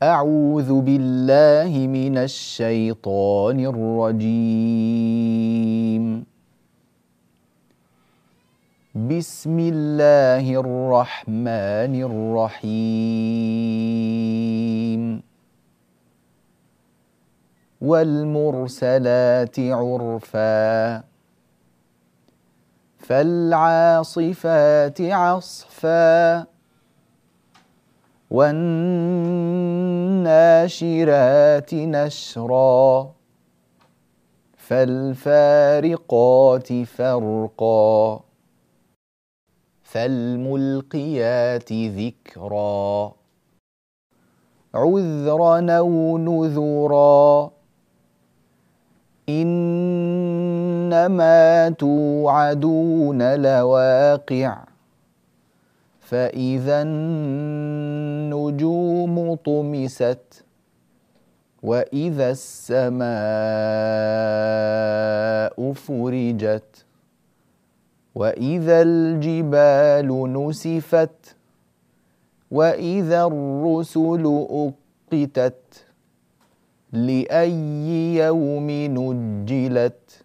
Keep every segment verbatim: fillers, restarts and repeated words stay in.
أعوذ بالله من الشيطان الرجيم. بسم الله الرحمن الرحيم. والمرسلات عرفا فالعاصفات عصفا والناشرات نشرا فالفارقات فرقا فالملقيات ذكرا عذرا أو نذرا إنما توعدون لواقع فإذا النجوم طمست وإذا السماء فرجت وإذا الجبال نسفت وإذا الرسل أقتت لأي يوم نجلت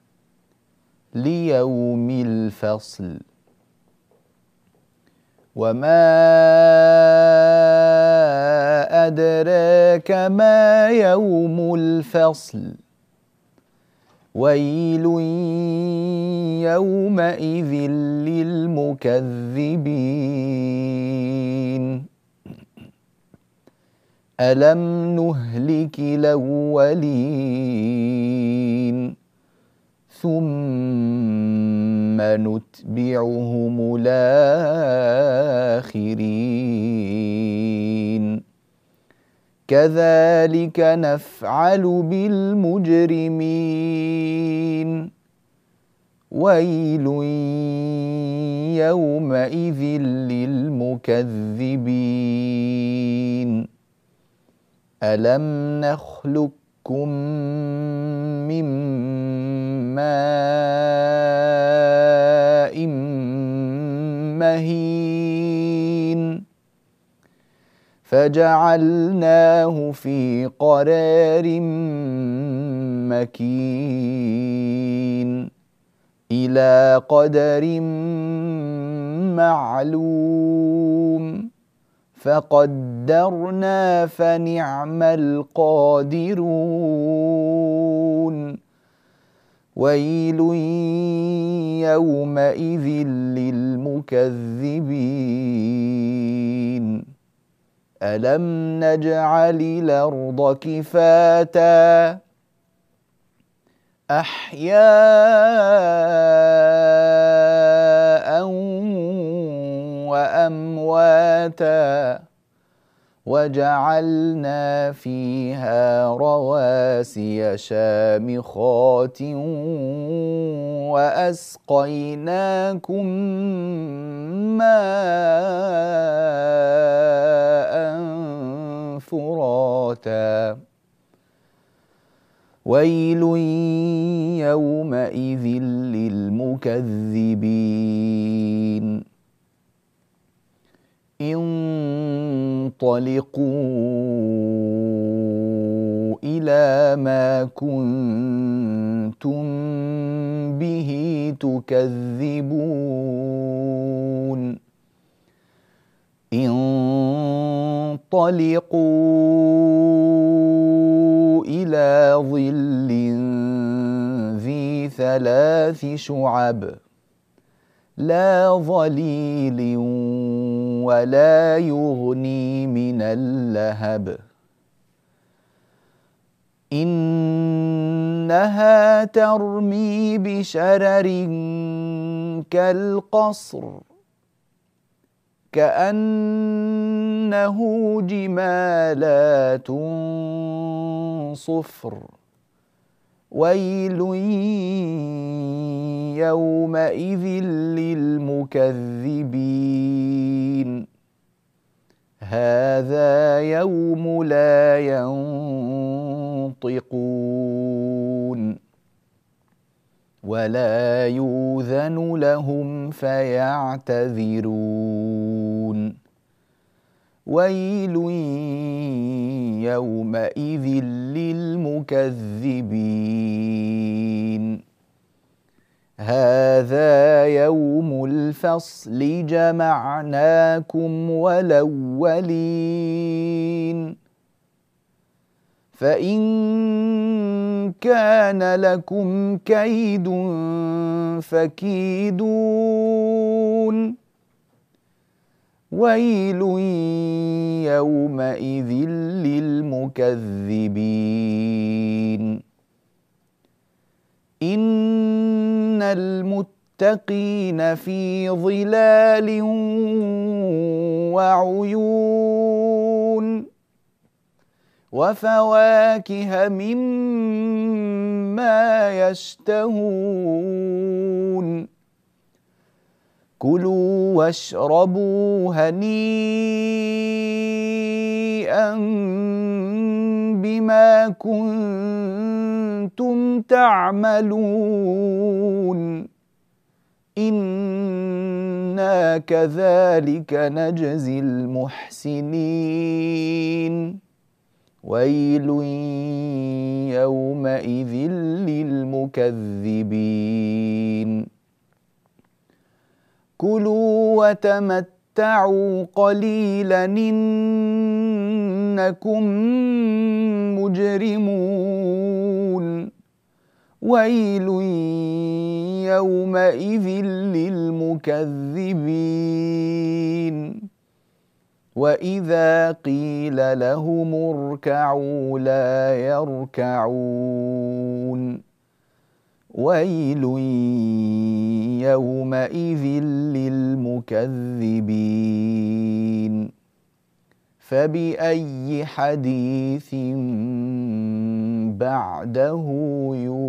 ليوم الفصل وما أدراك ما يوم الفصل ويل يومئذ للمكذبين ألم نهلك الأولين ثم نتبعهم الآخرين كذلك نفعل بالمجرمين ويل يومئذ للمكذبين ألم نخلقكم من ماء مهين فجعلناه في قرار مكين إلى قدر معلوم فقدرنا فنعم القادرون ويل يومئذ للمكذبين ألم نجعل الأرض كفاتا أحياء وأمواتا وجعلنا فيها رواسي شامخات وأسقيناكم ماء فراتا ويل يومئذ للمكذبين انطلقوا إلى ما كنتم به تكذبون انطلقوا إلى ظل ذي ثلاث شعب لا ظليل ولا يغني من اللهب إنها ترمي بشرر كالقصر كأنه جمالات صفر ويل يومئذ للمكذبين هذا يوم لا ينطقون ولا يؤذن لهم فيعتذرون ويل يومئذ للمكذبين هذا يوم الفصل جمعناكم والأولين فإن كان لكم كيد فكيدون ويل يومئذ للمكذبين إن المتقين في ظلال وعيون وفواكه مما يشتهون كلوا واشربوا هنيئا بما كنتم تعملون إنا كذلك نجزي المحسنين ويل يومئذ للمكذبين كلوا وتمتعوا قليلا إنكم مجرمون ويل يومئذ للمكذبين وإذا قيل لهم اركعوا لا يركعون ويل يومئذ للمكذبين فبأي حديث بعده يؤمنون